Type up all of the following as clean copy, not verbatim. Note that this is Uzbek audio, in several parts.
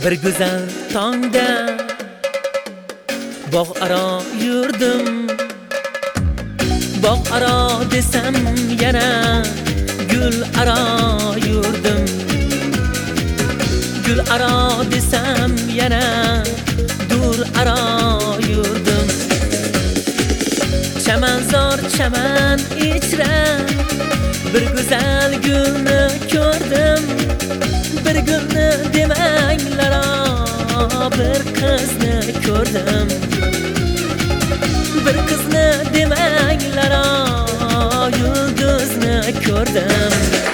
Bir güzel tongda bog' aro yurdim. Bog' aro desam yana gul aro yurdim. Gul aro desam yana dur aro yurdim. Chamanzor chaman ichra bir güzel gulni ko'rdim. Bir gulni demanglar, bir qizni ko'rdim. Bir qizni demanglar, yulduzni ko'rdim.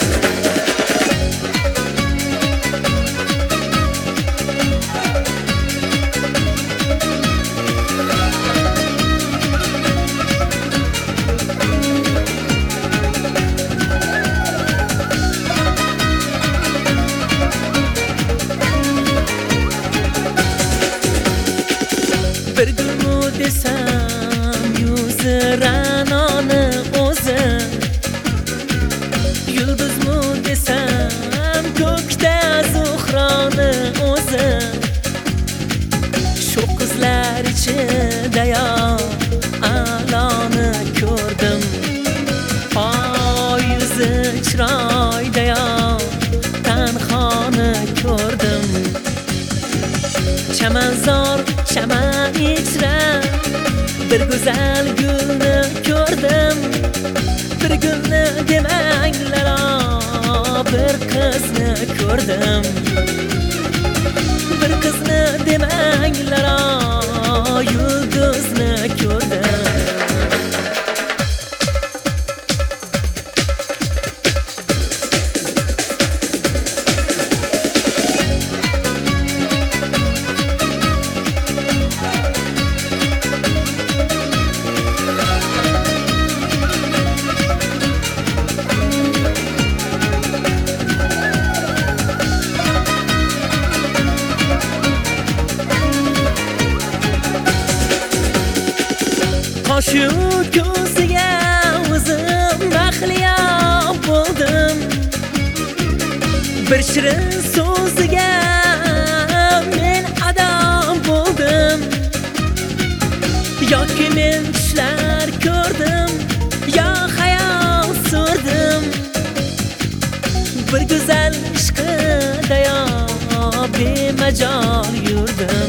Bir gulmu desam yuzi ranoni o'zi, yulduzmu desam ko'kda zuhroni o'zi. Shu qizlar ichida yo aloni ko'rdim. Yuzi chiroyda yo tanhoni ko'rdim. Chamanzor chaman ichra bir güzel gulni ko'rdim. Bir gulni demanglar, bir qizni ko'rdim. Bir qizni demanglar, yulduzni ko'rdim. Qoshu ko'ziga o'zim mahliyo bo'ldim. Bir shirin so'ziga men adam bo'ldim. Yoki men tushlar ko'rdim, yo hayol surdim. Bir go'zal ishqida yo bemajol yurdim.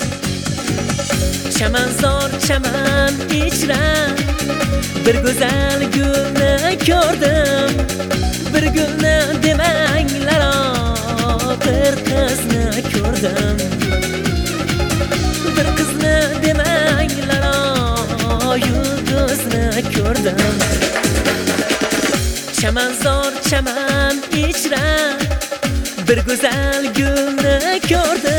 Chamanzor chaman ichra bir güzel gulni ko'rdim. Bir gulni demanglar, bir qizni ko'rdim. Bir qizni demanglar, yulduzni ko'rdim. Chamanzor chaman ichra bir güzel gulni ko'rdim.